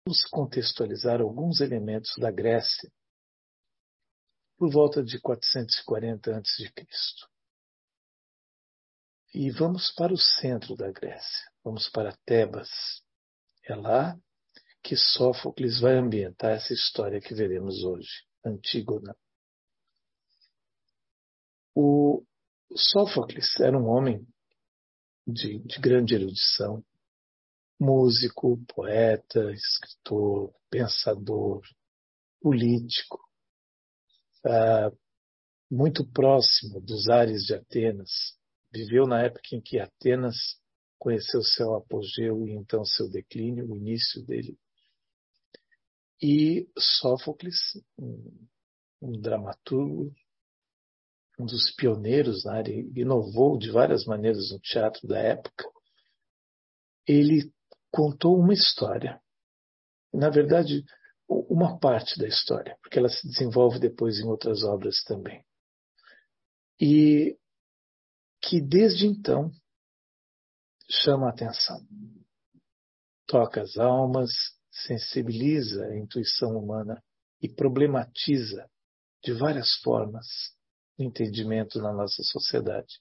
Vamos contextualizar alguns elementos da Grécia por volta de 440 a.C. E vamos para o centro da Grécia, vamos para Tebas. É lá que Sófocles vai ambientar essa história que veremos hoje, Antígona. O Sófocles era um homem de grande erudição, músico, poeta, escritor, pensador, político, muito próximo dos ares de Atenas. Viveu na época em que Atenas conheceu seu apogeu e então seu declínio, o início dele. E Sófocles, um dramaturgo, um dos pioneiros na área, inovou de várias maneiras no teatro da época. Ele contou uma história, na verdade, uma parte da história, porque ela se desenvolve depois em outras obras também. E que desde então chama a atenção, toca as almas, sensibiliza a intuição humana e problematiza de várias formas o entendimento na nossa sociedade.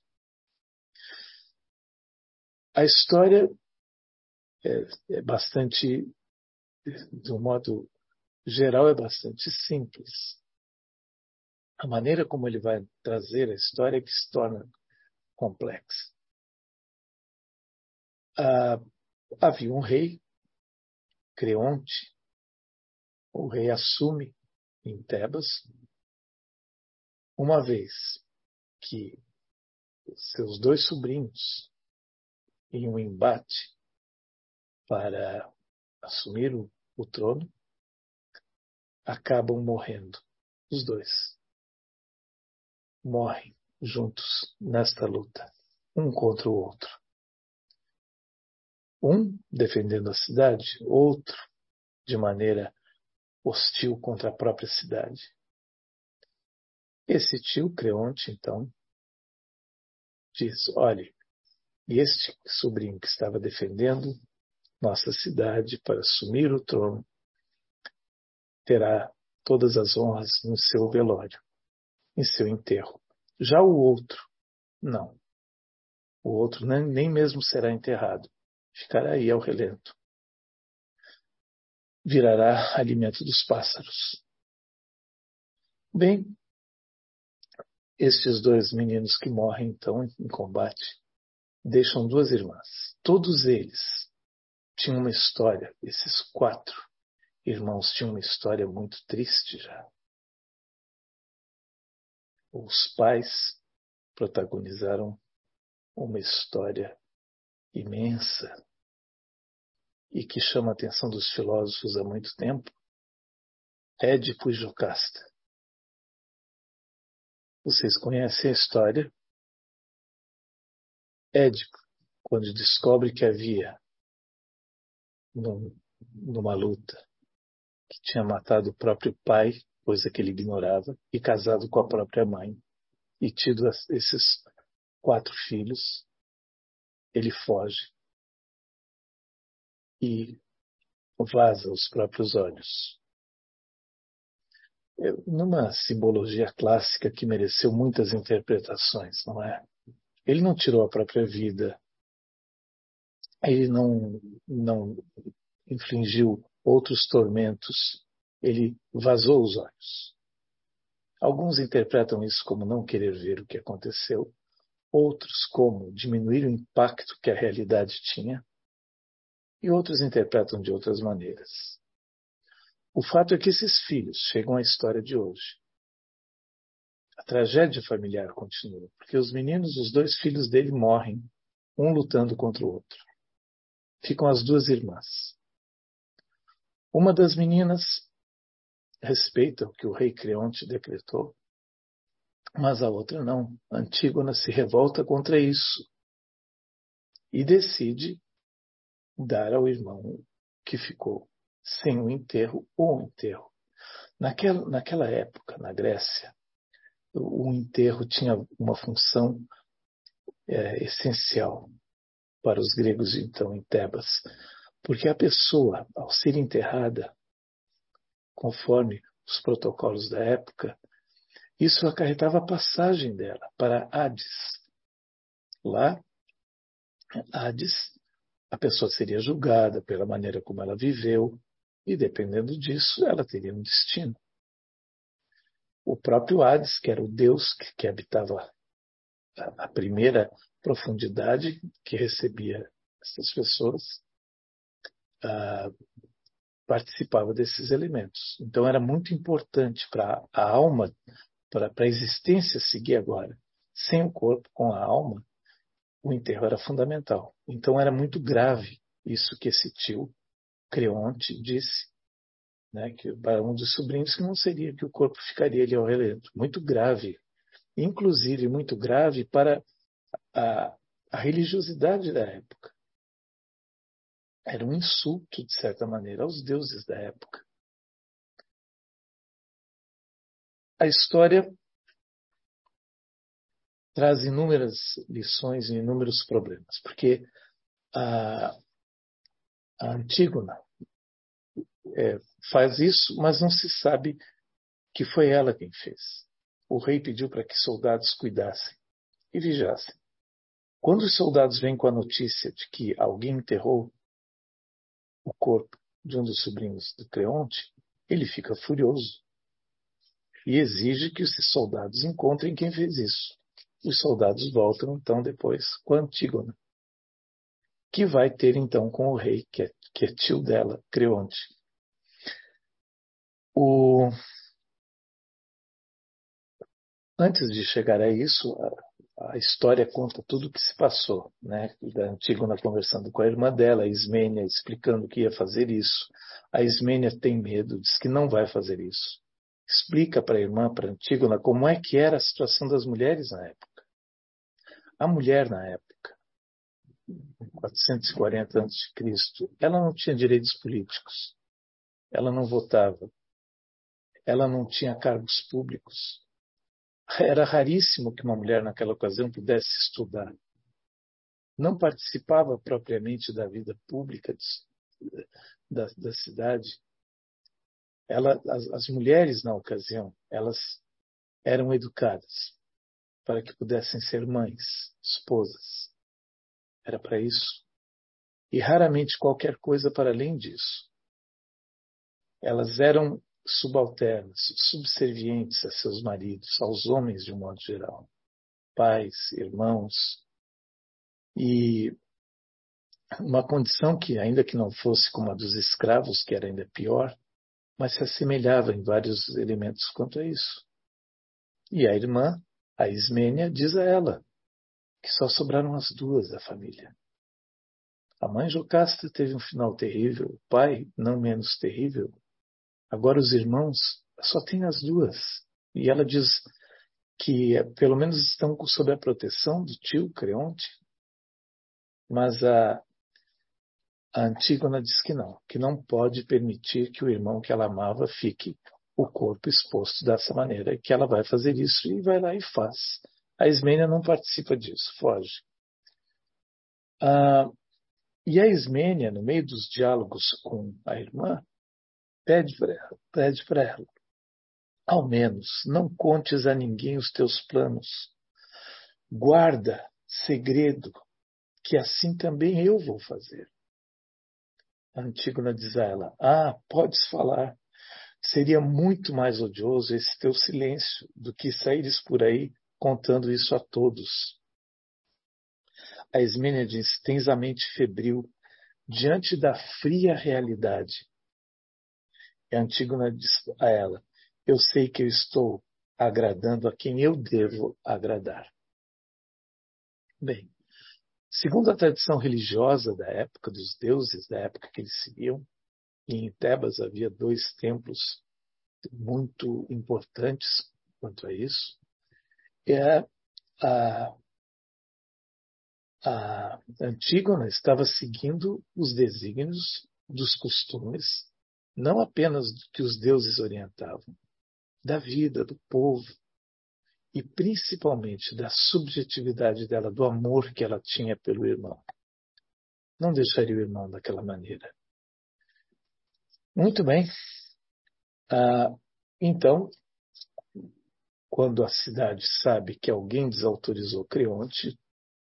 A história é bastante, de um modo geral, é bastante simples. A maneira como ele vai trazer a história é que se torna complexa. Havia um rei, Creonte. O rei assume em Tebas, uma vez que seus dois sobrinhos, em um embate para assumir o trono, acabam morrendo. Os dois morrem juntos nesta luta, um contra o outro. Um defendendo a cidade, outro de maneira hostil contra a própria cidade. Esse tio Creonte, então, diz: olhe, este sobrinho que estava defendendo nossa cidade para assumir o trono terá todas as honras no seu velório, em seu enterro. Já o outro, não. O outro nem mesmo será enterrado. Ficará aí ao relento. Virará alimento dos pássaros. Bem, estes dois meninos que morrem, então, em combate, deixam duas irmãs. Todos eles tinham uma história, esses 4 irmãos tinham uma história muito triste já. Os pais protagonizaram uma história imensa e que chama a atenção dos filósofos há muito tempo, Édipo e Jocasta. Vocês conhecem a história? Édipo, quando descobre que havia, numa luta, que tinha matado o próprio pai, coisa que ele ignorava, e casado com a própria mãe, e tido esses 4 filhos, ele foge e vaza os próprios olhos. Numa simbologia clássica que mereceu muitas interpretações, não é? Ele não tirou a própria vida, ele não infligiu outros tormentos, ele vazou os olhos. Alguns interpretam isso como não querer ver o que aconteceu, outros como diminuir o impacto que a realidade tinha, e outros interpretam de outras maneiras. O fato é que esses filhos chegam à história de hoje. A tragédia familiar continua, porque os meninos, os 2 filhos dele morrem, um lutando contra o outro. Ficam as 2 irmãs. Uma das meninas respeita o que o rei Creonte decretou, mas a outra não. Antígona se revolta contra isso e decide dar ao irmão que ficou sem o enterro ou um enterro. Naquela época, na Grécia, o enterro tinha uma função essencial para os gregos, então, em Tebas, Porque a pessoa, ao ser enterrada, conforme os protocolos da época, isso acarretava a passagem dela para Hades. Lá, Hades, a pessoa seria julgada pela maneira como ela viveu, e dependendo disso, ela teria um destino. O próprio Hades, que era o Deus que habitava a primeira profundidade que recebia essas pessoas, participava desses elementos. Então era muito importante para a alma, para a existência seguir agora. Sem o corpo, com a alma, o enterro era fundamental. Então era muito grave isso que esse tio Creonte disse, né, que para um dos sobrinhos, que não seria que o corpo ficaria ali ao relento. Muito grave. Inclusive muito grave para a, a religiosidade da época. Era um insulto, de certa maneira, aos deuses da época. A história traz inúmeras lições e inúmeros problemas, porque a Antígona faz isso, mas não se sabe que foi ela quem fez. O rei pediu para que soldados cuidassem e vigiassem. Quando os soldados vêm com a notícia de que alguém enterrou o corpo de um dos sobrinhos do Creonte, ele fica furioso e exige que esses soldados encontrem quem fez isso. Os soldados voltam, então, depois com a Antígona, que vai ter, então, com o rei, que é tio dela, Creonte. Antes de chegar a isso, a história conta tudo o que se passou, né? Da Antígona conversando com a irmã dela, a Ismênia, explicando que ia fazer isso. A Ismênia tem medo, diz que não vai fazer isso. Explica para a irmã, para a Antígona, como é que era a situação das mulheres na época. A mulher na época, 440 a.C., ela não tinha direitos políticos, ela não votava, ela não tinha cargos públicos. Era raríssimo que uma mulher naquela ocasião pudesse estudar. Não participava propriamente da vida pública da cidade. As mulheres na ocasião, elas eram educadas para que pudessem ser mães, esposas. Era para isso. E raramente qualquer coisa para além disso. Elas eram subalternas, subservientes a seus maridos, aos homens de um modo geral. Pais, irmãos. E uma condição que, ainda que não fosse como a dos escravos, que era ainda pior, mas se assemelhava em vários elementos quanto a isso. E a irmã, a Ismênia, diz a ela que só sobraram as duas da família. A mãe Jocasta teve um final terrível, o pai não menos terrível. Agora os irmãos só têm as duas. E ela diz que pelo menos estão sob a proteção do tio Creonte, mas a Antígona diz que não pode permitir que o irmão que ela amava fique o corpo exposto dessa maneira, que ela vai fazer isso e vai lá e faz. A Ismênia não participa disso, foge. E a Ismênia, no meio dos diálogos com a irmã, pede para ela, ao menos, não contes a ninguém os teus planos. Guarda segredo, que assim também eu vou fazer. A Antígona diz a ela, podes falar. Seria muito mais odioso esse teu silêncio do que saíres por aí contando isso a todos. A Ismênia diz, tens a mente febril diante da fria realidade. E a Antígona diz a ela, eu sei que eu estou agradando a quem eu devo agradar. Bem, segundo a tradição religiosa da época, dos deuses da época que eles seguiam, e em Tebas havia 2 templos muito importantes quanto a isso, a Antígona estava seguindo os desígnios dos costumes, não apenas do que os deuses orientavam, da vida, do povo, e principalmente da subjetividade dela, do amor que ela tinha pelo irmão. Não deixaria o irmão daquela maneira. Muito bem. Então, quando a cidade sabe que alguém desautorizou Creonte,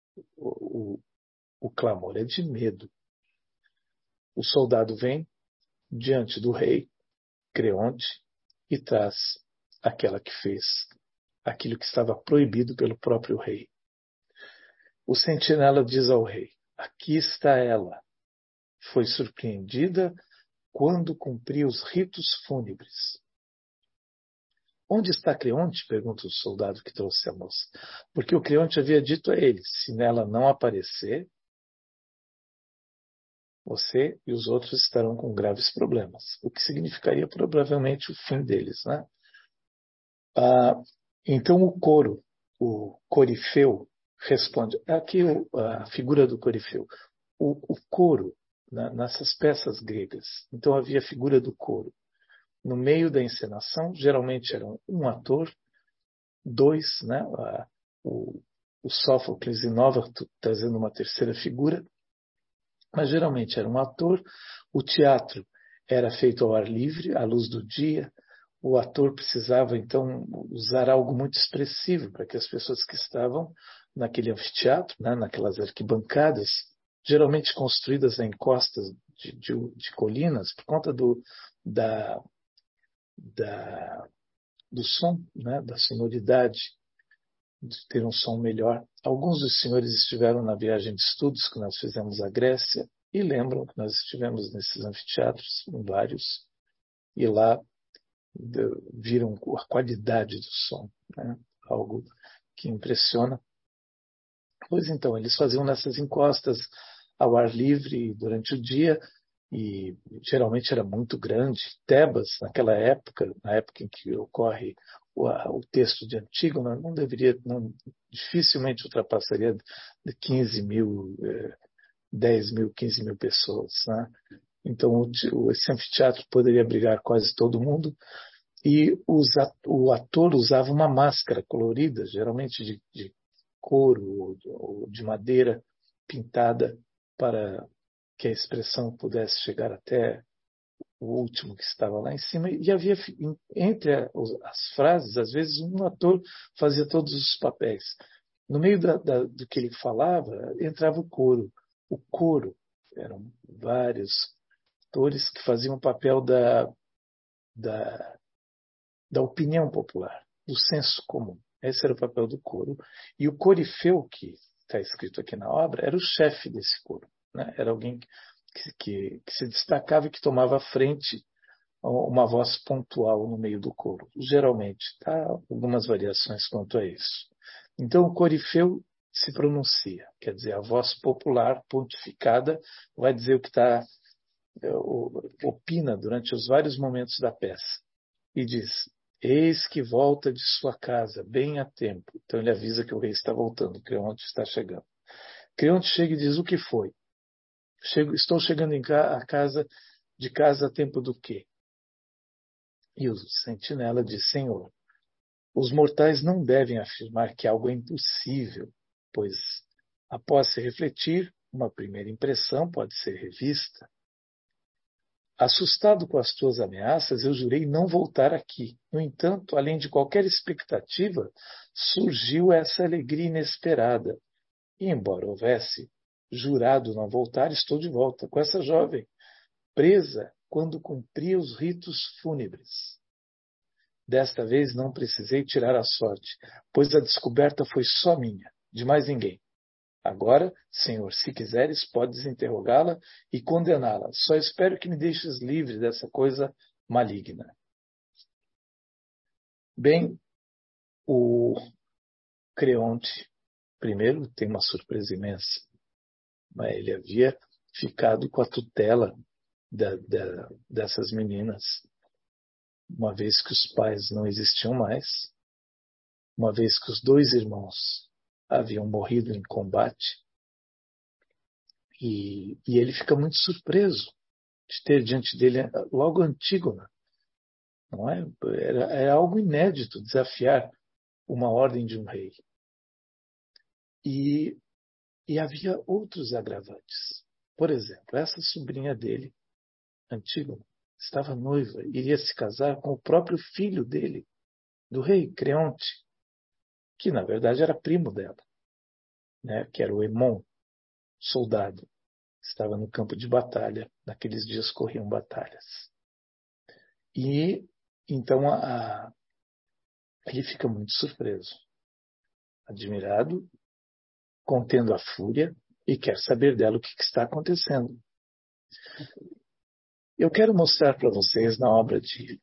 o clamor é de medo. O soldado vem diante do rei Creonte e traz aquela que fez aquilo que estava proibido pelo próprio rei. O sentinela diz ao rei: aqui está ela. Foi surpreendida quando cumpria os ritos fúnebres. Onde está Creonte? Pergunta o soldado que trouxe a moça. Porque o Creonte havia dito a ele: se nela não aparecer, você e os outros estarão com graves problemas. O que significaria provavelmente o fim deles, né? Então o corifeu, responde. Aqui a figura do corifeu. O coro, nessas peças gregas. Então havia a figura do coro. No meio da encenação, geralmente eram um ator, dois, né? O Sófocles inova trazendo uma terceira figura, mas geralmente era um ator. O teatro era feito ao ar livre, à luz do dia. O ator precisava, então, usar algo muito expressivo para que as pessoas que estavam naquele anfiteatro, né, naquelas arquibancadas, geralmente construídas em costas de colinas, por conta do som, né, da sonoridade, de ter um som melhor. Alguns dos senhores estiveram na viagem de estudos que nós fizemos à Grécia e lembram que nós estivemos nesses anfiteatros, em vários, e lá viram a qualidade do som, né? Algo que impressiona. Pois então, eles faziam nessas encostas ao ar livre durante o dia e geralmente era muito grande. Tebas, naquela época, na época em que ocorre o texto de Antígona, dificilmente ultrapassaria de 15 mil, 10 mil, 15 mil pessoas, né? Então, esse anfiteatro poderia abrigar quase todo mundo. E o ator usava uma máscara colorida, geralmente de couro ou de madeira pintada, para que a expressão pudesse chegar até o último que estava lá em cima. E havia, entre as frases, às vezes um ator fazia todos os papéis. No meio do que ele falava, entrava o coro. O coro eram vários atores que faziam o papel da opinião popular, do senso comum. Esse era o papel do coro. E o corifeu, que está escrito aqui na obra, era o chefe desse coro, né? Era alguém que se destacava e que tomava à frente uma voz pontual no meio do coro. Geralmente, tá? Algumas variações quanto a isso. Então, o corifeu se pronuncia, quer dizer, a voz popular pontificada vai dizer o que opina durante os vários momentos da peça. E diz: eis que volta de sua casa, bem a tempo. Então ele avisa que o rei está voltando, Creonte está chegando. Creonte chega e diz: o que foi? Estou chegando a casa a tempo do quê? E o sentinela diz: Senhor, os mortais não devem afirmar que algo é impossível, pois, após se refletir, uma primeira impressão pode ser revista. Assustado com as tuas ameaças, eu jurei não voltar aqui. No entanto, além de qualquer expectativa, surgiu essa alegria inesperada. E, embora houvesse jurado não voltar, estou de volta com essa jovem, presa quando cumpria os ritos fúnebres. Desta vez não precisei tirar a sorte, pois a descoberta foi só minha, de mais ninguém. Agora, Senhor, se quiseres, podes interrogá-la e condená-la. Só espero que me deixes livre dessa coisa maligna. Bem, o Creonte, primeiro, tem uma surpresa imensa. Mas ele havia ficado com a tutela dessas meninas, uma vez que os pais não existiam mais, uma vez que os dois irmãos haviam morrido em combate. E ele fica muito surpreso de ter diante dele logo Antígona. Não é? Era algo inédito desafiar uma ordem de um rei. E havia outros agravantes. Por exemplo, essa sobrinha dele, Antígona, estava noiva, iria se casar com o próprio filho dele, do rei Creonte, que na verdade era primo dela, né, que era o Hemon, soldado. Estava no campo de batalha, naqueles dias corriam batalhas. E então ele fica muito surpreso, admirado, contendo a fúria, e quer saber dela o que está acontecendo. Eu quero mostrar para vocês na obra de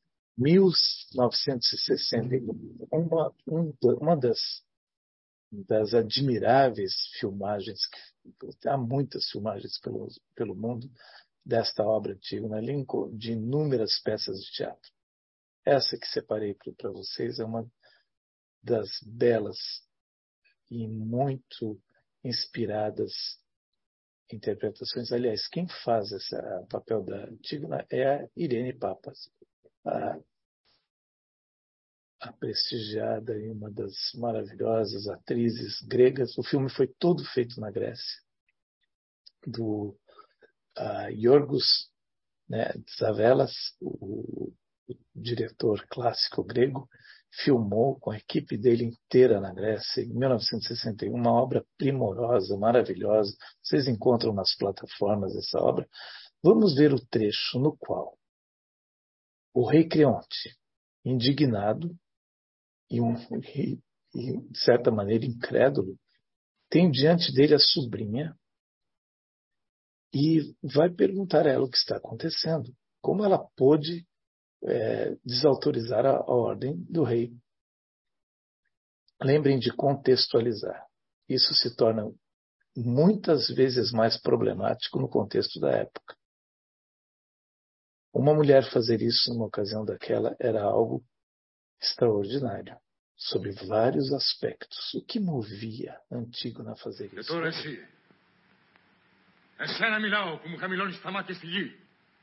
1961 uma das admiráveis filmagens, há muitas filmagens pelo mundo desta obra antiga, de inúmeras peças de teatro. Essa que separei para vocês é uma das belas e muito inspiradas interpretações. Aliás, quem faz esse papel da Antígona é a Irene Papas, a prestigiada e uma das maravilhosas atrizes gregas. O filme foi todo feito na Grécia, do Yorgos, né, Zavelas, o diretor clássico grego, filmou com a equipe dele inteira na Grécia, em 1961, uma obra primorosa, maravilhosa. Vocês encontram nas plataformas essa obra. Vamos ver o trecho no qual o rei Creonte, indignado e, de certa maneira, incrédulo, tem diante dele a sobrinha e vai perguntar a ela o que está acontecendo. Como ela pôde desautorizar a ordem do rei. Lembrem de contextualizar. Isso se torna muitas vezes mais problemático no contexto da época. Uma mulher fazer isso numa ocasião daquela era algo extraordinário, sob vários aspectos. O que movia Antígona a fazer isso? Και τώρα εσύ. Εσένα μιλάω που μου χαμηλώνεις τα μάτια στη γη.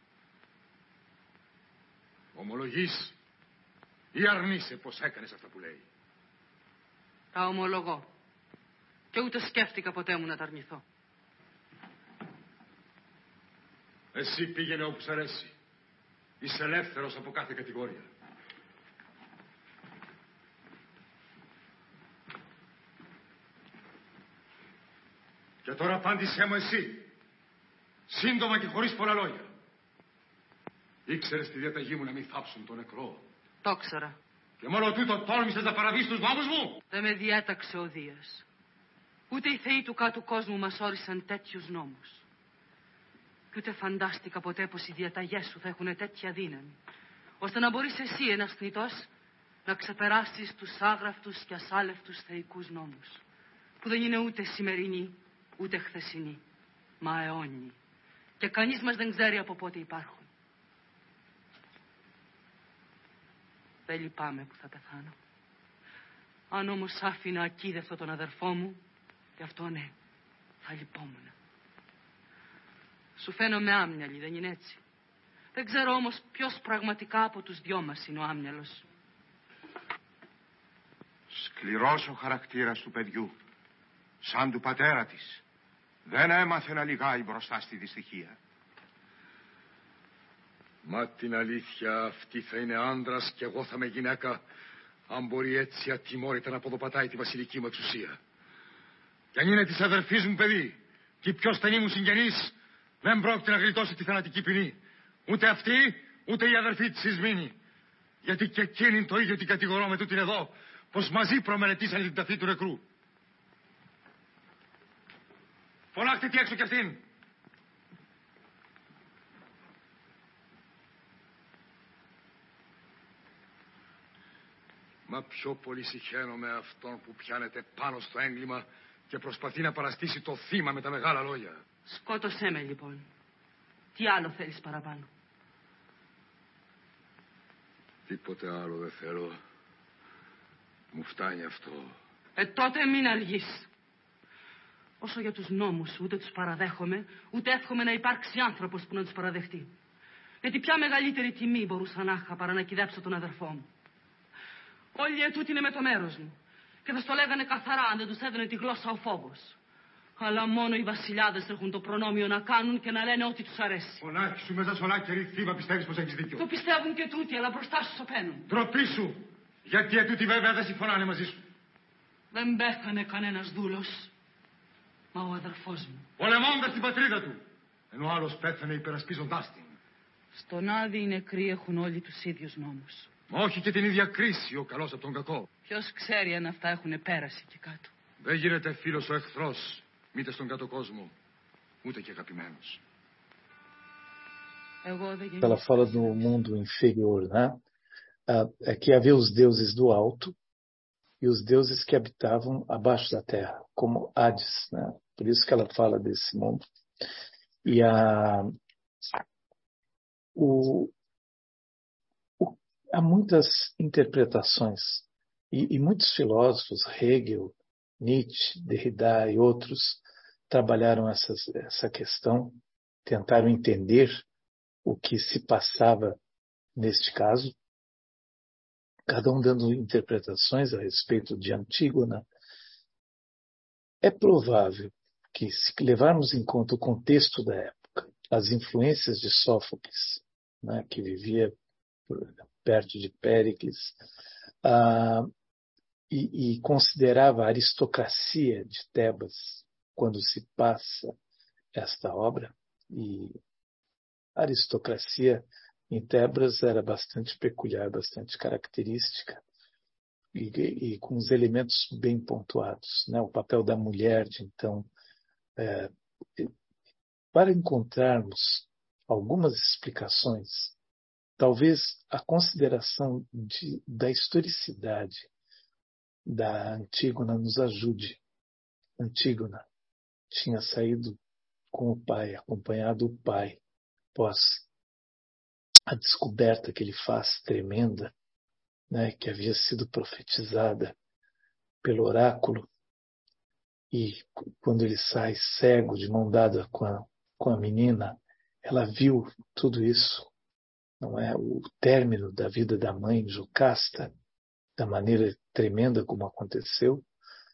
Ομολογείς ή αρνείσαι πως έκανες αυτά που λέει? Τα ομολογώ. Και ούτε σκέφτηκα ποτέ μου να τα αρνηθώ. Εσύ πήγαινε όπου σ' αρέσει. Είσαι ελεύθερος από κάθε κατηγορία. Και τώρα απάντησέ μου εσύ. Σύντομα και χωρίς πολλά λόγια. Ήξερες τη διαταγή μου να μην θάψουν τον νεκρό? Το ξέρα. Και μόνο τούτο τόλμησες να παραβείς τους νόμους μου? Δεν με διέταξε ο Δίας. Ούτε οι θεοί του κάτω κόσμου μας όρισαν τέτοιους νόμους. Κι ούτε φαντάστηκα ποτέ πως οι διαταγές σου θα έχουν τέτοια δύναμη, ώστε να μπορείς εσύ, ένας θνητός, να ξεπεράσεις τους άγραφτους και ασάλευτους θεϊκούς νόμους, που δεν είναι ούτε σημερινοί, ούτε χθεσινοί, μα αιώνιοι. Και κανείς μας δεν ξέρει από πότε υπάρχουν. Δεν λυπάμαι που θα πεθάνω. Αν όμως άφηνα ακίδευτο τον αδερφό μου, γι' αυτό ναι, θα λυπόμουν. Σου φαίνομαι άμυαλη, δεν είναι έτσι? Δεν ξέρω όμως ποιος πραγματικά από τους δυο μας είναι ο άμυαλος. Σκληρός ο χαρακτήρας του παιδιού, σαν του πατέρα της. Δεν έμαθε να λυγάει μπροστά στη δυστυχία. Μα την αλήθεια, αυτή θα είναι άντρας και εγώ θα είμαι γυναίκα, αν μπορεί έτσι ατιμόρυτα να ποδοπατάει τη βασιλική μου εξουσία. Κι αν είναι της αδερφής μου παιδί και η πιο στενή μου συγγενής, δεν πρόκειται να γλιτώσει τη θανατική ποινή. Ούτε αυτή, ούτε η αδερφή της Ισμήνη. Γιατί και εκείνη το ίδιο την κατηγορώ με τούτην εδώ, πως μαζί προμελετήσανε την ταφή του νεκρού. Φωνάχτε τι έξω κι αυτήν. Μα πιο πολύ συχαίνομαι αυτόν που πιάνεται πάνω στο έγκλημα και προσπαθεί να παραστήσει το θύμα με τα μεγάλα λόγια. Σκότωσέ με λοιπόν. Τι άλλο θέλεις παραπάνω? Τίποτε άλλο δεν θέλω. Μου φτάνει αυτό. Τότε μην αργείς. Όσο για τους νόμους, ούτε τους παραδέχομαι, ούτε εύχομαι να υπάρξει άνθρωπος που να τους παραδεχτεί. Γιατί ποια μεγαλύτερη τιμή μπορούσα να είχα παρά να κυδέψω τον αδερφό μου. Όλοι ετούτοι είναι με το μέρος μου. Και θα στο λέγανε καθαρά αν δεν τους έδωνε τη γλώσσα ο φόβος. Αλλά μόνο οι βασιλιάδες έχουν το προνόμιο να κάνουν και να λένε ό,τι τους αρέσει. Φωνάκι σου μέσα σε ολάκερη θύμα πιστεύεις πως έχεις δίκιο. Το πιστεύουν και τούτοι, αλλά μπροστά σου σωπαίνουν. Ντροπή σου! Γιατί ετούτοι βέβαια δεν συμφωνάνε μαζί σου. Δεν πέθανε κανένας δούλος. Μα ο αδερφός μου. Πολεμώντας την πατρίδα του. Ενώ άλλος πέθανε υπερασπίζοντάς την. Στον Άδη οι νεκροί έχουν όλοι τους ίδιους νόμους. Μα όχι και την ίδια κρίση ο καλός από τον κακό. Ποιος ξέρει αν αυτά έχουν πέρασει εκεί κάτω. Δεν γίνεται φίλος ο εχθρός, μήτε στον κάτω κόσμο, ούτε και αγαπημένος. Εγώ δεν Ela fala do mundo inferior, né? Aqui havia os deuses do alto e os deuses que habitavam abaixo da terra, como Hades, né? Por isso que ela fala desse mundo. E há muitas interpretações e muitos filósofos, Hegel, Nietzsche, Derrida e outros, trabalharam essa questão, tentaram entender o que se passava neste caso, cada um dando interpretações a respeito de Antígona. É provável que, se levarmos em conta o contexto da época, as influências de Sófocles, né, que vivia perto de Péricles, e considerava a aristocracia de Tebas quando se passa esta obra, e a aristocracia em Tebas era bastante peculiar, bastante característica, e com os elementos bem pontuados, né? O papel da mulher, então, para encontrarmos algumas explicações, talvez a consideração da historicidade da Antígona nos ajude. Antígona tinha saído com o pai, acompanhado do pai, após a descoberta que ele faz tremenda, né, que havia sido profetizada pelo oráculo, e quando ele sai cego, de mão dada com a menina, ela viu tudo isso, não é? O término da vida da mãe, Jocasta, da maneira tremenda como aconteceu,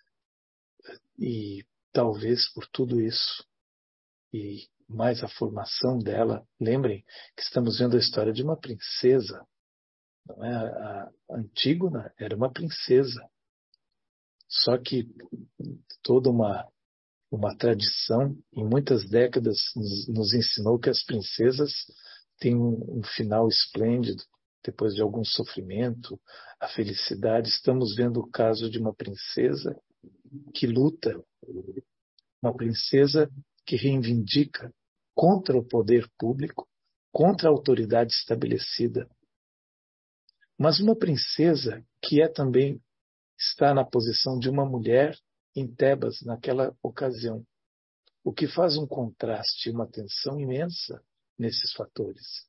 e talvez por tudo isso, e mais a formação dela, lembrem que estamos vendo a história de uma princesa, não é? A Antígona era uma princesa, só que toda uma tradição, em muitas décadas, nos ensinou que as princesas têm um final esplêndido, depois de algum sofrimento, a felicidade. Estamos vendo o caso de uma princesa que luta, uma princesa que reivindica contra o poder público, contra a autoridade estabelecida. Mas uma princesa que também está na posição de uma mulher em Tebas naquela ocasião, o que faz um contraste e uma tensão imensa nesses fatores.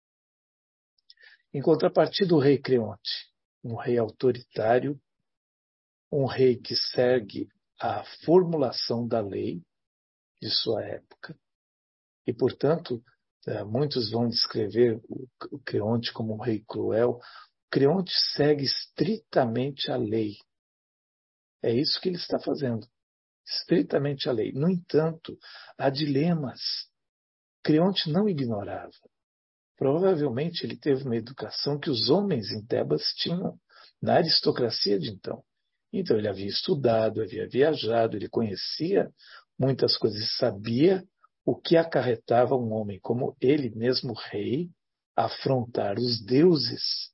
Em contrapartida, o rei Creonte, um rei autoritário, um rei que segue a formulação da lei de sua época, e, portanto, muitos vão descrever o Creonte como um rei cruel. Creonte segue estritamente a lei. É isso que ele está fazendo, estritamente a lei. No entanto, há dilemas. Creonte não ignorava. Provavelmente ele teve uma educação que os homens em Tebas tinham, na aristocracia de então. Então ele havia estudado, havia viajado, ele conhecia muitas coisas e sabia o que acarretava um homem como ele mesmo, rei, afrontar os deuses.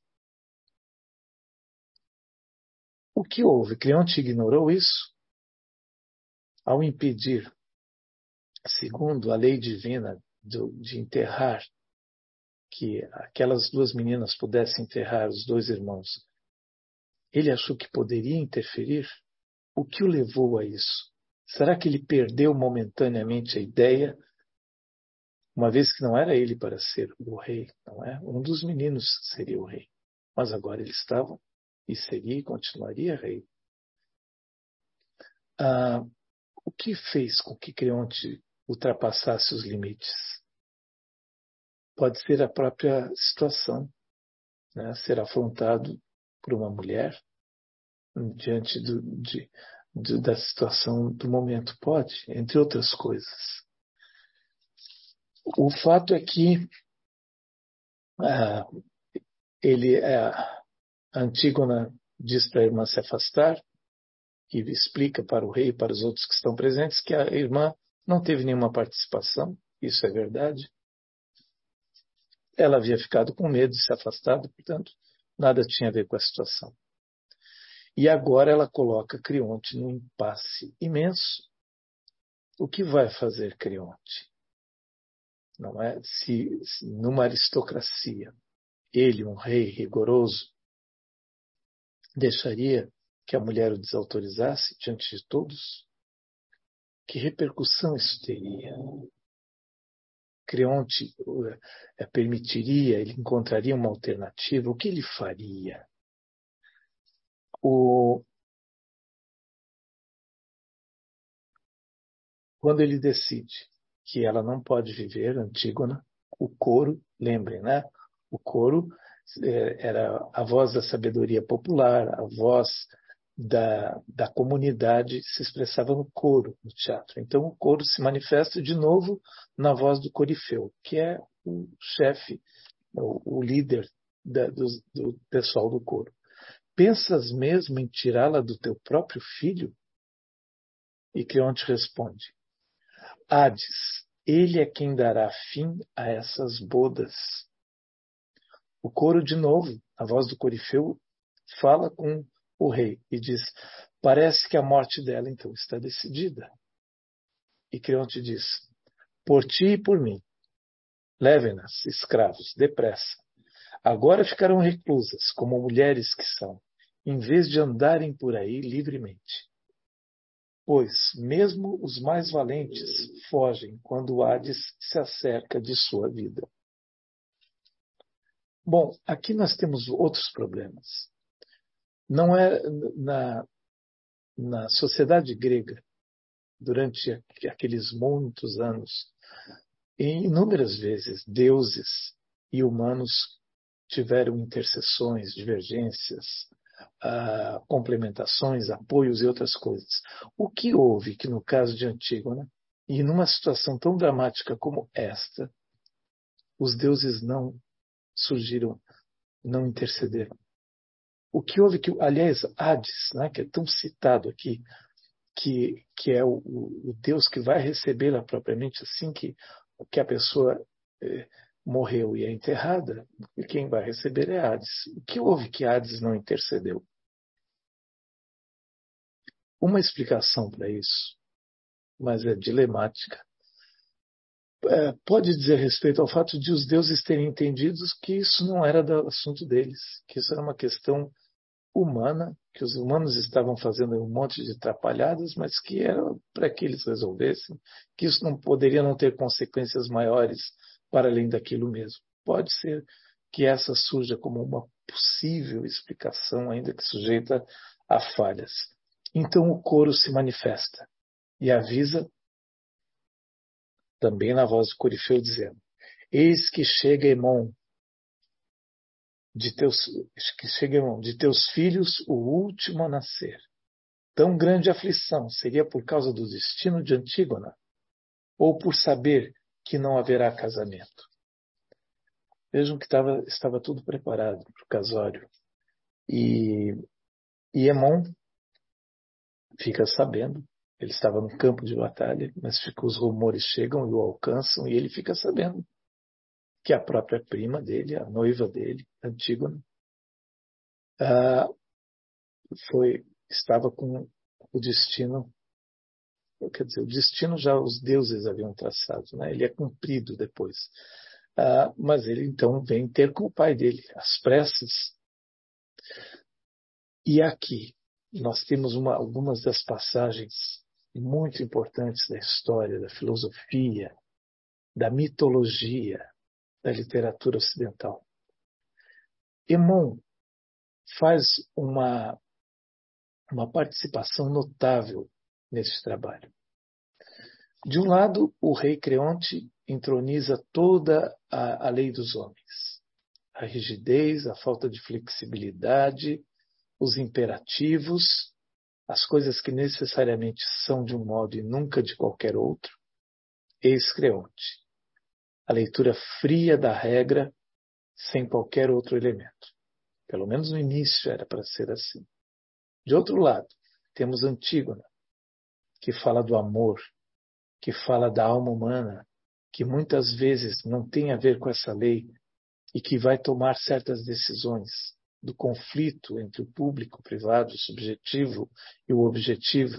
O que houve? Creonte ignorou isso? Ao impedir, segundo a lei divina, de enterrar, que aquelas duas meninas pudessem enterrar os dois irmãos, ele achou que poderia interferir? O que o levou a isso? Será que ele perdeu momentaneamente a ideia, uma vez que não era ele para ser o rei, não é? Um dos meninos seria o rei, mas agora ele estava e seria e continuaria rei. O que fez com que Creonte ultrapassasse os limites? Pode ser a própria situação, né? Ser afrontado por uma mulher diante da situação do momento. Pode, entre outras coisas. O fato é que a Antígona diz para a irmã se afastar e explica para o rei e para os outros que estão presentes que a irmã não teve nenhuma participação, isso é verdade. Ela havia ficado com medo de se afastado, portanto, nada tinha a ver com a situação. E agora ela coloca Creonte num impasse imenso. O que vai fazer Creonte? Não é? Se numa aristocracia, ele, um rei rigoroso, deixaria que a mulher o desautorizasse diante de todos? Que repercussão isso teria? Creonte permitiria, ele encontraria uma alternativa? O que ele faria? Quando ele decide que ela não pode viver, Antígona, o coro, lembrem, né? O coro era a voz da sabedoria popular, a voz da comunidade se expressava no coro, no teatro. Então o coro se manifesta de novo na voz do corifeu, que é o chefe, o líder do pessoal do coro. Pensas mesmo em tirá-la do teu próprio filho? E Creonte responde: Hades, ele é quem dará fim a essas bodas. O coro, de novo, a voz do corifeu, fala com o rei e diz: parece que a morte dela então está decidida. E Creonte diz: por ti e por mim, levem-nas, escravos, depressa. Agora ficarão reclusas, como mulheres que são, em vez de andarem por aí livremente. Pois mesmo os mais valentes fogem quando o Hades se acerca de sua vida. Bom, aqui nós temos outros problemas. Não é na sociedade grega, durante aqueles muitos anos, inúmeras vezes deuses e humanos tiveram interseções, divergências, complementações, apoios e outras coisas. O que houve que no caso de Antígona, e numa situação tão dramática como esta, os deuses não surgiram, não intercederam? O que houve que, aliás, Hades, né, que é tão citado aqui, que é o Deus que vai recebê-la propriamente assim que a pessoa morreu e é enterrada, e quem vai receber é Hades. O que houve que Hades não intercedeu? Uma explicação para isso, mas é dilemática, pode dizer respeito ao fato de os deuses terem entendido que isso não era do assunto deles, que isso era uma questão humana, que os humanos estavam fazendo um monte de atrapalhadas, mas que era para que eles resolvessem, que isso não poderia não ter consequências maiores para além daquilo mesmo. Pode ser que essa surja como uma possível explicação, ainda que sujeita a falhas. Então o coro se manifesta e avisa, também na voz do corifeu, dizendo: eis que chega Hemon, de teus filhos o último a nascer. Tão grande aflição seria por causa do destino de Antígona, ou por saber que não haverá casamento? Vejam que estava tudo preparado para o casório. E Hemon fica sabendo, ele estava no campo de batalha, mas os rumores chegam e o alcançam, e ele fica sabendo que a própria prima dele, a noiva dele, Antígona, estava com o destino, quer dizer, o destino já os deuses haviam traçado, né? Ele é cumprido depois. Mas ele então vem ter com o pai dele, às pressas. E aqui nós temos algumas das passagens muito importantes da história, da filosofia, da mitologia, da literatura ocidental. Hemon faz uma participação notável nesse trabalho. De um lado, o rei Creonte entroniza toda a lei dos homens. A rigidez, a falta de flexibilidade, os imperativos as coisas que necessariamente são de um modo e nunca de qualquer outro, eis Creonte. A leitura fria da regra sem qualquer outro elemento. Pelo menos no início era para ser assim. De outro lado, temos Antígona, que fala do amor, que fala da alma humana, que muitas vezes não tem a ver com essa lei e que vai tomar certas decisões do conflito entre o público, o privado, o subjetivo e o objetivo.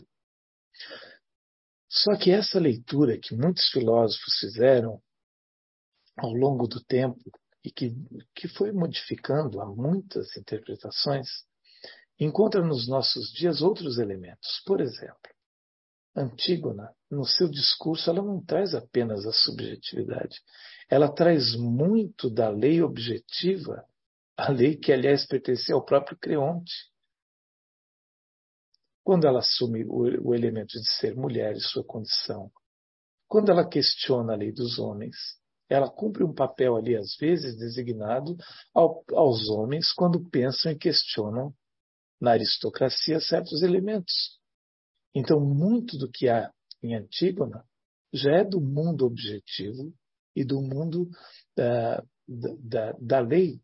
Só que essa leitura que muitos filósofos fizeram ao longo do tempo e que foi modificando a muitas interpretações, encontra nos nossos dias outros elementos. Por exemplo, Antígona, no seu discurso, ela não traz apenas a subjetividade. Ela traz muito da lei objetiva, a lei que, aliás, pertencia ao próprio Creonte. Quando ela assume o elemento de ser mulher e sua condição, quando ela questiona a lei dos homens, ela cumpre um papel ali, às vezes, designado aos homens quando pensam e questionam na aristocracia certos elementos. Então, muito do que há em Antígona já é do mundo objetivo e do mundo da lei.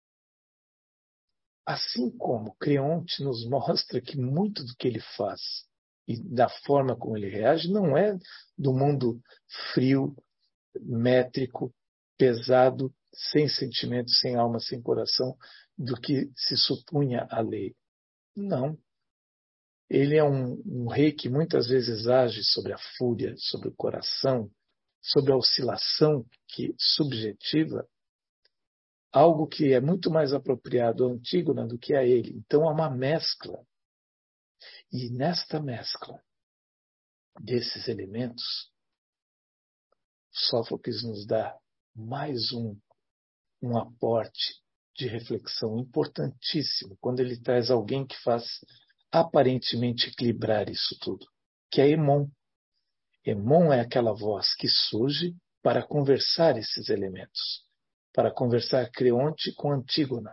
Assim como Creonte nos mostra que muito do que ele faz e da forma como ele reage não é do mundo frio, métrico, pesado, sem sentimento, sem alma, sem coração, do que se supunha a lei. Não. Ele é um rei que muitas vezes age sobre a fúria, sobre o coração, sobre a oscilação subjetiva, algo que é muito mais apropriado a Antígona do que a ele. Então há uma mescla. E nesta mescla desses elementos, Sófocles nos dá mais um aporte de reflexão importantíssimo, quando ele traz alguém que faz aparentemente equilibrar isso tudo, que é Hemon. Hemon é aquela voz que surge para conversar esses elementos, para conversar Creonte com Antígona.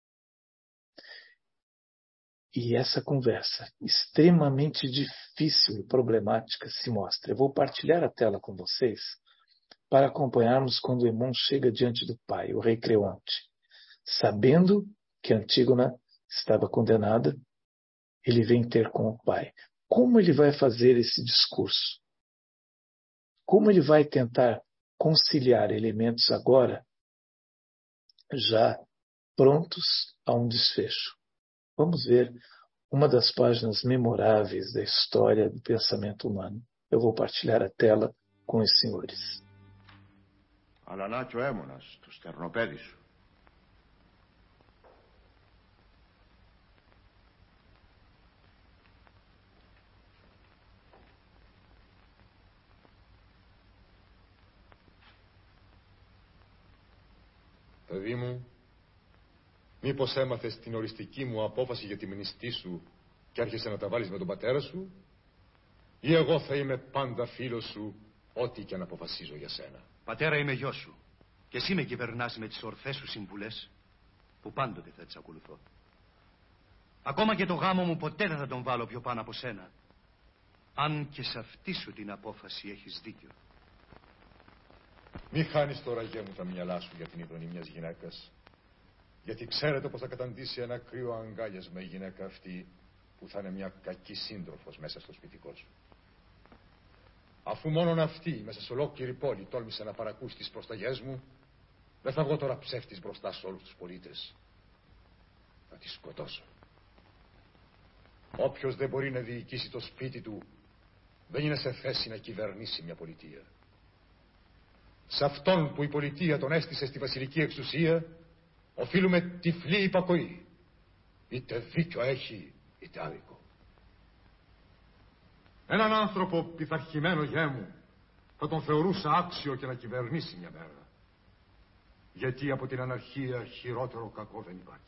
E essa conversa, extremamente difícil e problemática, se mostra. Eu vou partilhar a tela com vocês para acompanharmos quando Hemon chega diante do pai, o rei Creonte. Sabendo que Antígona estava condenada, ele vem ter com o pai. Como ele vai fazer esse discurso? Como ele vai tentar conciliar elementos agora já prontos a um desfecho? Vamos ver uma das páginas memoráveis da história do pensamento humano. Eu vou partilhar a tela com os senhores. Αλλά να και ο έμονας, το στερνοπέδι σου. Παιδί μου, μήπως έμαθες την οριστική μου απόφαση για τη μνηστή σου και άρχισε να τα βάλεις με τον πατέρα σου, ή εγώ θα είμαι πάντα φίλος σου, ό,τι και αν αποφασίζω για σένα. Πατέρα, είμαι γιος σου και εσύ με κυβερνάς με τις ορθές σου συμβουλές που πάντοτε θα τις ακολουθώ. Ακόμα και το γάμο μου ποτέ δεν θα τον βάλω πιο πάνω από σένα, αν και σε αυτή σου την απόφαση έχεις δίκιο. Μη χάνεις τώρα, γέ μου, τα μυαλά σου για την ειδονή μιας γυναίκας, γιατί ξέρετε πως θα καταντήσει ένα κρύο αγκάλιασμα η γυναίκα αυτή που θα είναι μια κακή σύντροφος μέσα στο σπιτικό σου. Αφού μόνον αυτή μέσα σε ολόκληρη πόλη τόλμησε να παρακούσει τις προσταγές μου, δεν θα βγω τώρα ψεύτης μπροστά σε όλους τους πολίτες. Θα τη σκοτώσω. Όποιος δεν μπορεί να διοικήσει το σπίτι του, δεν είναι σε θέση να κυβερνήσει μια πολιτεία. Σε αυτόν που η πολιτεία τον έστησε στη βασιλική εξουσία, οφείλουμε τυφλή υπακοή. Είτε δίκιο έχει, είτε άδικο. Έναν άνθρωπο πειθαρχημένο, γέ μου, θα τον θεωρούσα άξιο και να κυβερνήσει μια μέρα. Γιατί από την αναρχία χειρότερο κακό δεν υπάρχει.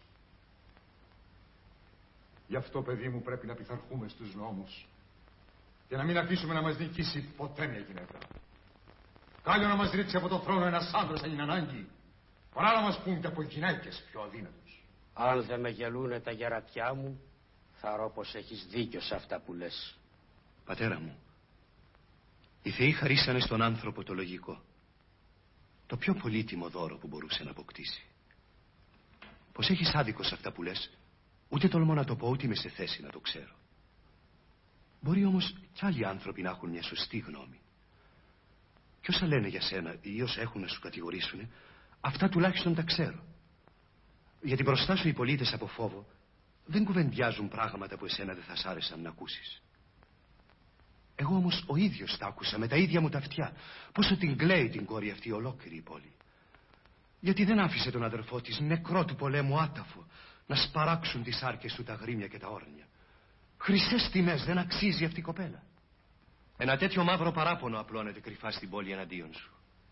Γι' αυτό, παιδί μου, πρέπει να πειθαρχούμε στους νόμους και να μην αφήσουμε να μας νικήσει ποτέ μια γυναίκα. Κάλλιο να μας ρίξει από το θρόνο ένας άντρας αν είναι ανάγκη, παρά να μας πούν και από γυναίκες πιο αδύνατους. Αν δεν με γελούνε τα γερατιά μου, χαρώ πως έχεις δίκιο σε αυτά που λες. Πατέρα μου, οι θεοί χαρίσανε στον άνθρωπο το λογικό. Το πιο πολύτιμο δώρο που μπορούσε να αποκτήσει. Πως έχεις άδικο σε αυτά που λες, ούτε τολμώ να το πω, ούτε είμαι σε θέση να το ξέρω. Μπορεί όμως κι άλλοι άνθρωποι να έχουν μια σωστή γνώμη. Κι όσα λένε για σένα ή όσα έχουν να σου κατηγορήσουν, αυτά τουλάχιστον τα ξέρω. Γιατί μπροστά σου οι πολίτες από φόβο δεν κουβεντιάζουν πράγματα που εσένα δεν θα σ' άρεσαν να ακούσεις. Εγώ όμως ο ίδιος τα άκουσα με τα ίδια μου τα αυτιά, πόσο την κλαίει την κόρη αυτή ολόκληρη η πόλη. Γιατί δεν άφησε τον αδερφό της νεκρό του πολέμου άταφο να σπαράξουν τις άρκες του τα γρήμια και τα όρνια. Χρυσές τιμές, δεν αξίζει αυτή η κοπέλα. Ένα τέτοιο μαύρο παράπονο απλώνεται κρυφά στην πόλη εναντίον σου.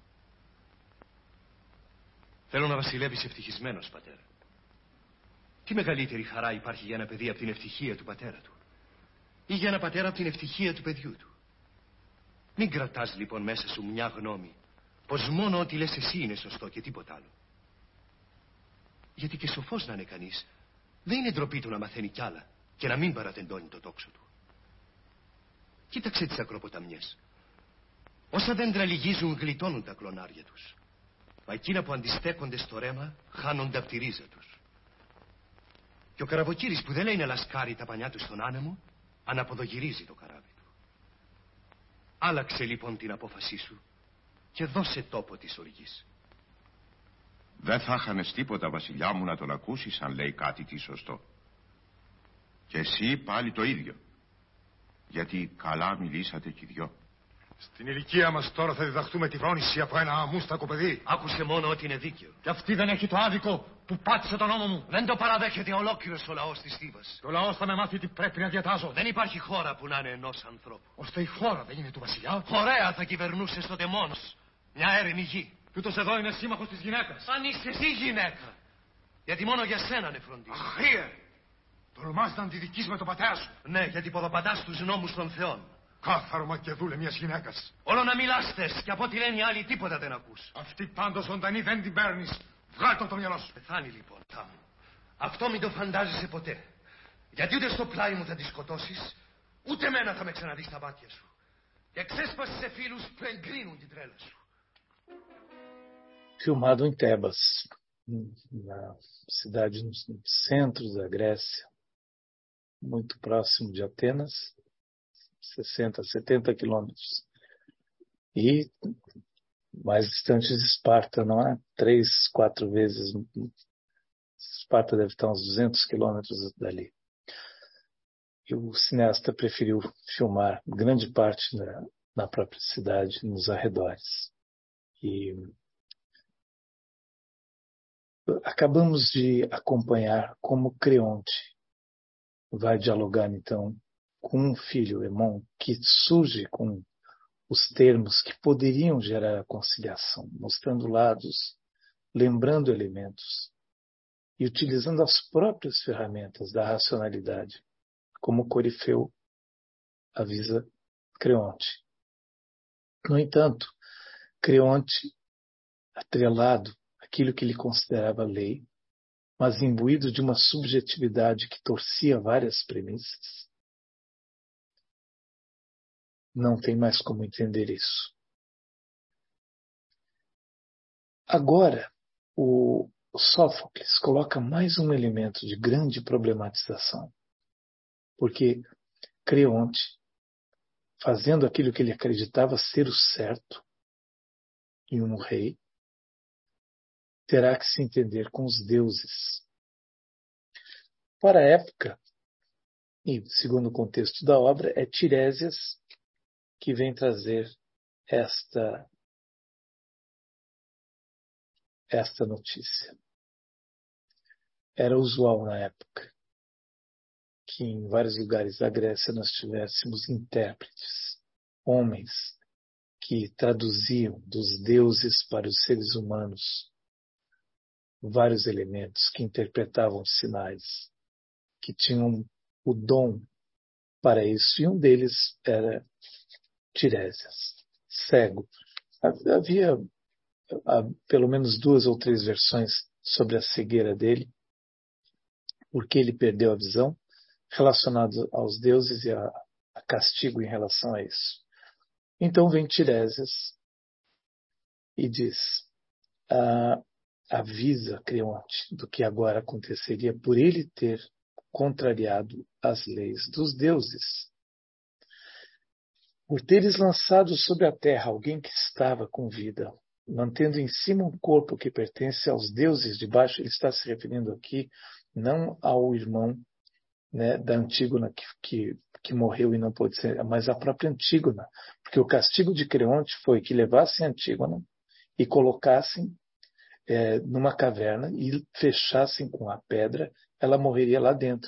Θέλω να βασιλεύεις ευτυχισμένος, πατέρα. Τι μεγαλύτερη χαρά υπάρχει για ένα παιδί από την ευτυχία του πατέρα του, ή για ένα πατέρα από την ευτυχία του παιδιού του. Μην κρατάς λοιπόν μέσα σου μια γνώμη πως μόνο ό,τι λες εσύ είναι σωστό και τίποτα άλλο. Γιατί και σοφός να είναι κανείς, δεν είναι ντροπή του να μαθαίνει κι άλλα και να μην παρατεντώνει το τόξο του. Κοίταξε τις ακροποταμιές. Όσα δέντρα λυγίζουν γλιτώνουν τα κλονάρια τους. Μα εκείνα που αντιστέκονται στο ρέμα χάνονται από τη ρίζα τους. Και ο καραβοκύρης που δεν λέει να λασκάρει τα πανιά του στον άνεμο, αναποδογυρίζει το καράβι του. Άλλαξε λοιπόν την απόφασή σου και δώσε τόπο της οργής. Δεν θα χάνες τίποτα, βασιλιά μου, να τον ακούσεις αν λέει κάτι τι σωστό. Και εσύ πάλι το ίδιο. Γιατί καλά μιλήσατε κι οι δυο. Στην ηλικία μας τώρα θα διδαχτούμε τη φρόνηση από ένα αμούστακο παιδί. Άκουσε μόνο ότι είναι δίκαιο. Και αυτή δεν έχει το άδικο που πάτησε τον νόμο μου. Δεν το παραδέχεται ολόκληρος ο λαός της Θήβας. Το λαός θα με μάθει τι πρέπει να διατάζω. Δεν υπάρχει χώρα που να είναι ενός ανθρώπου. Ώστε η χώρα δεν είναι του βασιλιά. Ωραία θα κυβερνούσες τότε μόνος. Μια έρημη γη. Τούτος εδώ είναι σύμμαχος της γυναίκας. Αν είσαι εσύ γυναίκα. Γιατί μόνο για σένα είναι φροντίδα. Αχρίε! Τολμάς να αντιδικείς με τον πατέρα σου. Ναι, γιατί ποδοπατάς τους νόμους των θεών. Κάθαρο μακεδούλε μιας γυναίκας. Όλο να μιλάς θες και από ό,τι λένε οι άλλοι τίποτα δεν ακούς. Αυτή πάντως ζωντανή δεν την παίρνεις. Βγάλ' το μυαλό σου. Πεθάνει λοιπόν, μου. Αυτό μην το φαντάζεσαι ποτέ. Γιατί ούτε στο πλάι μου θα τη σκοτώσεις, ούτε εμένα θα με ξαναδείς στα μάτια σου. Και ξέσπασες σε φίλους που εγκρίνουν την τρέλα σου. Filmado em Tebas, na cidade no centro da Grécia, muito próximo de Atenas, 60, 70 quilômetros. E mais distante de Esparta, não é? 3, 4 vezes. Esparta deve estar uns 200 quilômetros dali. E o cineasta preferiu filmar grande parte na própria cidade, nos arredores. E acabamos de acompanhar como Creonte vai dialogar, então, com um filho, Hemon, que surge com os termos que poderiam gerar a conciliação, mostrando lados, lembrando elementos e utilizando as próprias ferramentas da racionalidade, como Corifeu avisa Creonte. No entanto, Creonte, atrelado àquilo que ele considerava lei, mas imbuído de uma subjetividade que torcia várias premissas, não tem mais como entender isso. Agora, o Sófocles coloca mais um elemento de grande problematização, porque Creonte, fazendo aquilo que ele acreditava ser o certo em um rei, terá que se entender com os deuses. Para a época, e segundo o contexto da obra, é Tiresias que vem trazer esta notícia. Era usual na época que em vários lugares da Grécia nós tivéssemos intérpretes, homens que traduziam dos deuses para os seres humanos vários elementos, que interpretavam sinais, que tinham o dom para isso. E um deles era Tiresias, cego. Havia pelo menos 2 ou 3 versões sobre a cegueira dele, porque ele perdeu a visão. relacionado aos deuses e a castigo em relação a isso. Então vem Tiresias e diz, avisa Creonte do que agora aconteceria por ele ter contrariado as leis dos deuses. Por teres lançado sobre a terra alguém que estava com vida, mantendo em cima um corpo que pertence aos deuses de baixo, ele está se referindo aqui não ao irmão, né, da Antígona que morreu e não pôde ser, mas à própria Antígona, porque o castigo de Creonte foi que levassem Antígona e colocassem numa caverna e fechassem com a pedra, ela morreria lá dentro.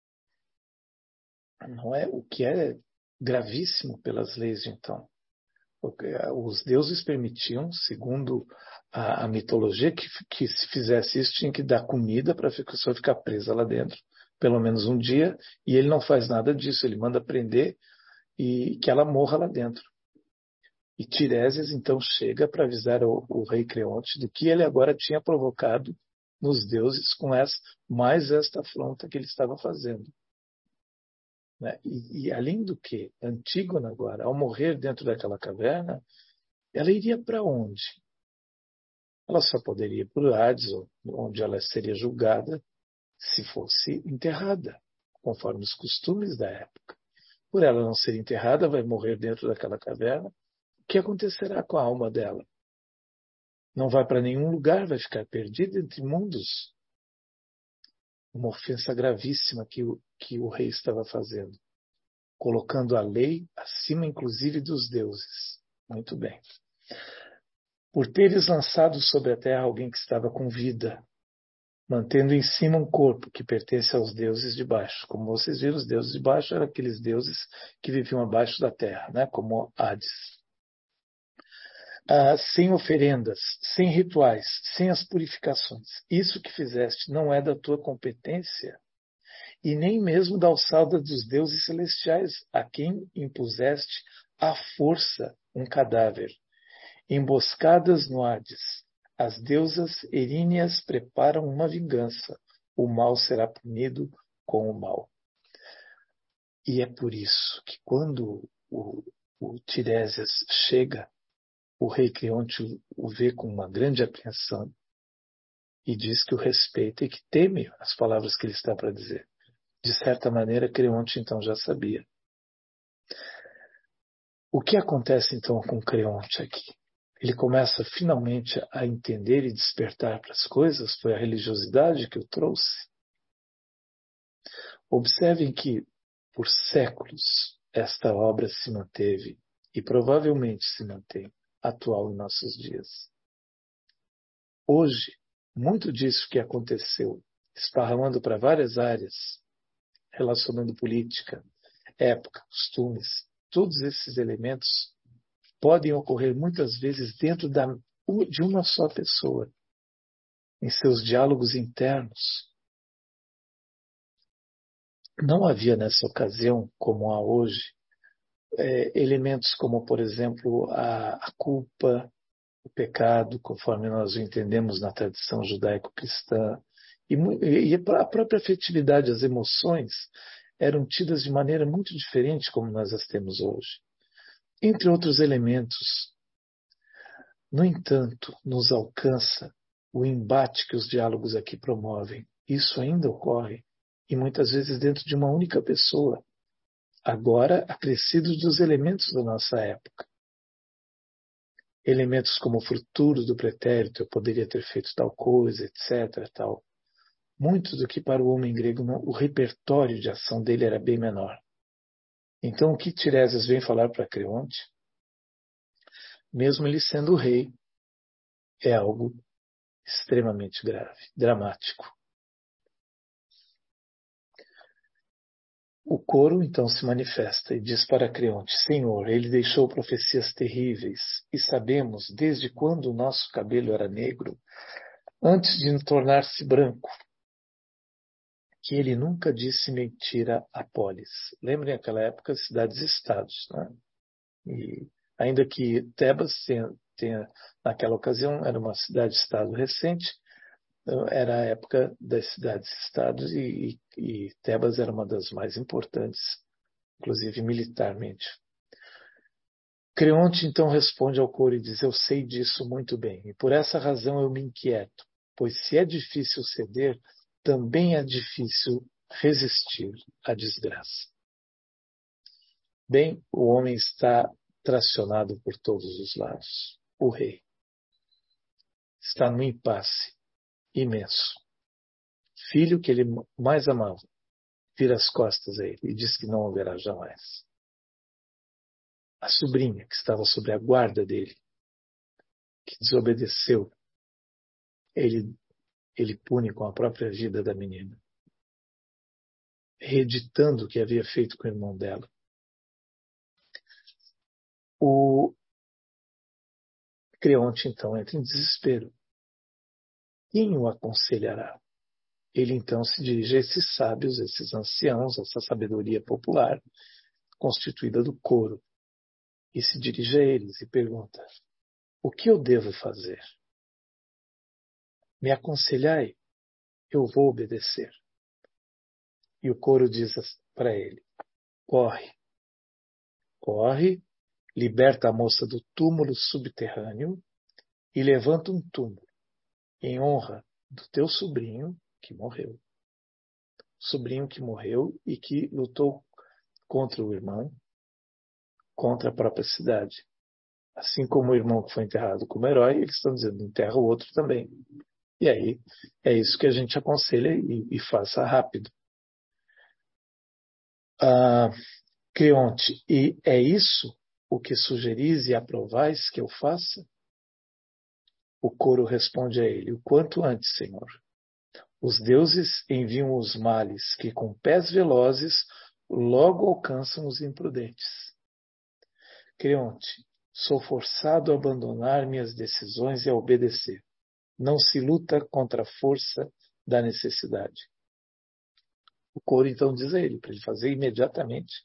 Não é o que é gravíssimo pelas leis de então. Os deuses permitiam, segundo a mitologia, que se fizesse isso tinha que dar comida para a pessoa ficar presa lá dentro, pelo menos um dia, e ele não faz nada disso, ele manda prender e que ela morra lá dentro. E Tiresias então chega para avisar o rei Creonte do que ele agora tinha provocado nos deuses com mais esta afronta que ele estava fazendo. Né? E além do que, Antígona agora, ao morrer dentro daquela caverna, ela iria para onde? Ela só poderia ir para o Hades, onde ela seria julgada se fosse enterrada, conforme os costumes da época. Por ela não ser enterrada, vai morrer dentro daquela caverna. O que acontecerá com a alma dela? Não vai para nenhum lugar, vai ficar perdida entre mundos. Uma ofensa gravíssima que o rei estava fazendo, colocando a lei acima, inclusive, dos deuses. Muito bem. Por teres lançado sobre a terra alguém que estava com vida, mantendo em cima um corpo que pertence aos deuses de baixo. Como vocês viram, os deuses de baixo eram aqueles deuses que viviam abaixo da terra, né? Como Hades. Sem oferendas, sem rituais, sem as purificações. Isso que fizeste não é da tua competência e nem mesmo da alçada dos deuses celestiais, a quem impuseste à força um cadáver. Emboscadas no Hades, as deusas eríneas preparam uma vingança. O mal será punido com o mal. E é por isso que quando o Tiresias chega, o rei Creonte o vê com uma grande apreensão e diz que o respeita e que teme as palavras que ele está para dizer. De certa maneira, Creonte então já sabia. O que acontece então com Creonte aqui? Ele começa finalmente a entender e despertar para as coisas, foi a religiosidade que o trouxe. Observem que, por séculos, esta obra se manteve e provavelmente se mantém atual em nossos dias. Hoje, muito disso que aconteceu, esparramando para várias áreas, relacionando política, época, costumes, todos esses elementos podem ocorrer muitas vezes dentro de uma só pessoa, em seus diálogos internos. Não havia nessa ocasião, como há hoje, elementos como, por exemplo, a culpa, o pecado, conforme nós o entendemos na tradição judaico-cristã, e a própria afetividade, as emoções, eram tidas de maneira muito diferente como nós as temos hoje. Entre outros elementos. No entanto, nos alcança o embate que os diálogos aqui promovem. Isso ainda ocorre, e muitas vezes dentro de uma única pessoa, agora acrescidos dos elementos da nossa época. Elementos como o futuro do pretérito, eu poderia ter feito tal coisa, etc. Tal. Muito do que para o homem grego o repertório de ação dele era bem menor. Então o que Tiresias vem falar para Creonte, mesmo ele sendo o rei, é algo extremamente grave, dramático. O coro então se manifesta e diz para Creonte: Senhor, ele deixou profecias terríveis, e sabemos desde quando o nosso cabelo era negro, antes de tornar-se branco, que ele nunca disse mentira a polis. Lembrem aquela época cidades-estados, né? E ainda que Tebas tenha, naquela ocasião, era uma cidade-estado recente, era a época das cidades-estados e Tebas era uma das mais importantes, inclusive militarmente. Creonte então responde ao coro e diz: eu sei disso muito bem, e por essa razão eu me inquieto, pois se é difícil ceder, também é difícil resistir à desgraça. Bem, o homem está tracionado por todos os lados. O rei está num impasse imenso. Filho que ele mais amava vira as costas a ele e diz que não o verá jamais. A sobrinha que estava sob a guarda dele, que desobedeceu, ele pune com a própria vida da menina, reeditando o que havia feito com o irmão dela. O Creonte então entra em desespero. Quem o aconselhará? Ele então se dirige a esses sábios, esses anciãos, essa sabedoria popular, constituída do coro, e se dirige a eles e pergunta: o que eu devo fazer? Me aconselhai, eu vou obedecer. E o coro diz para ele: corre, corre, liberta a moça do túmulo subterrâneo e levanta um túmulo em honra do teu sobrinho que morreu. Sobrinho que morreu e que lutou contra o irmão, contra a própria cidade. Assim como o irmão que foi enterrado como herói, eles estão dizendo: enterra o outro também. E aí, é isso que a gente aconselha e faça rápido. Creonte, e é isso o que sugeris e aprovais que eu faça? O coro responde a ele: o quanto antes, Senhor. Os deuses enviam os males que com pés velozes logo alcançam os imprudentes. Creonte, sou forçado a abandonar minhas decisões e a obedecer. Não se luta contra a força da necessidade. O coro então diz a ele, para ele fazer imediatamente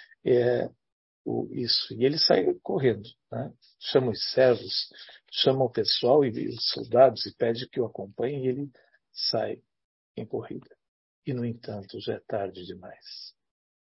isso. E ele sai correndo, né? Chama os servos, chama o pessoal e os soldados e pede que o acompanhem, e ele sai em corrida. E, no entanto, já é tarde demais.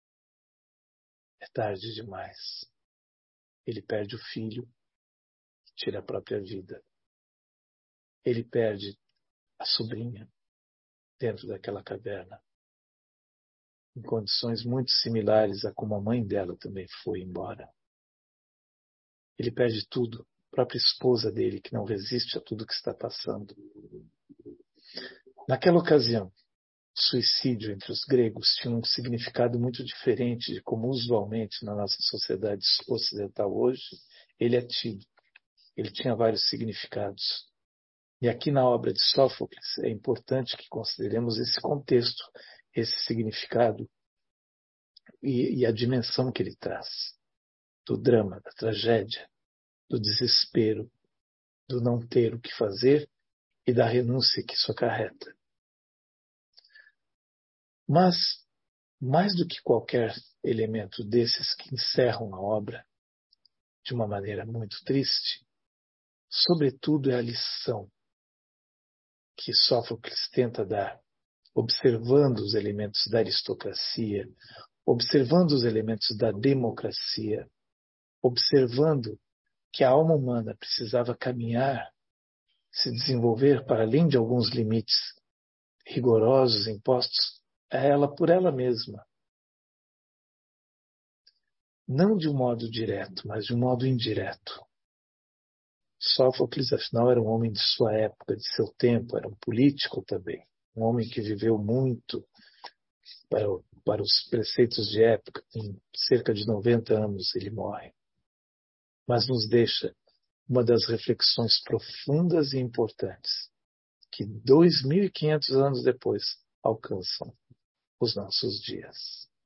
É tarde demais. Ele perde o filho, tira a própria vida. Ele perde a sobrinha dentro daquela caverna, em condições muito similares a como a mãe dela também foi embora. Ele perde tudo, a própria esposa dele, que não resiste a tudo que está passando. Naquela ocasião, o suicídio entre os gregos tinha um significado muito diferente de como usualmente na nossa sociedade ocidental hoje ele é tido. Ele tinha vários significados. E aqui na obra de Sófocles é importante que consideremos esse contexto, esse significado e a dimensão que ele traz, do drama, da tragédia, do desespero, do não ter o que fazer e da renúncia que isso acarreta. Mas, mais do que qualquer elemento desses que encerram a obra de uma maneira muito triste, sobretudo é a lição que Sófocles tenta dar, observando os elementos da aristocracia, observando os elementos da democracia, observando que a alma humana precisava caminhar, se desenvolver para além de alguns limites rigorosos impostos a ela por ela mesma. Não de um modo direto, mas de um modo indireto. Sófocles, afinal, era um homem de sua época, de seu tempo, era um político também, um homem que viveu muito para os preceitos de época. Em cerca de 90 anos ele morre. Mas nos deixa uma das reflexões profundas e importantes que 2.500 anos depois alcançam os nossos dias.